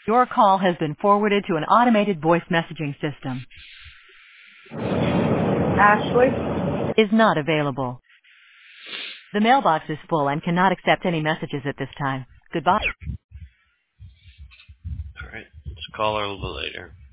Your call has been forwarded to an automated voice messaging system. Ashley? Is not available. The mailbox is full and cannot accept any messages at this time. Goodbye. All right. Let's call her a little later.